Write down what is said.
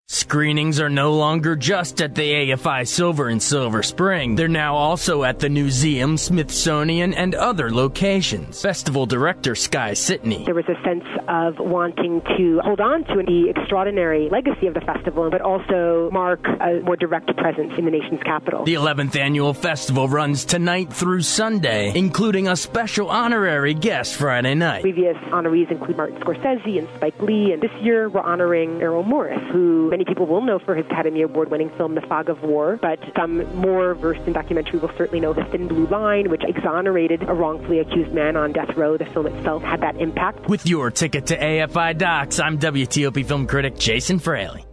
Screenings are no longer just at the AFI Silver in Silver Spring. They're now also at the Museum, Smithsonian, and other locations. Festival director Sky Sitney. There was a sense of wanting to hold on to the extraordinary legacy of the festival, but also mark a more direct presence in the nation's capital. The 11th annual festival runs tonight through Sunday, including a special honorary guest Friday night. Previous honorees include Martin Scorsese and Spike Lee, and this year we're honoring Errol Morris, who many people will know for his Academy Award-winning film The Fog of War, but some more versed in documentary will certainly know The Thin Blue Line, which exonerated a wrongfully accused man on death row. The film itself had that impact. With your ticket to AFI Docs, I'm WTOP film critic Jason Fraley.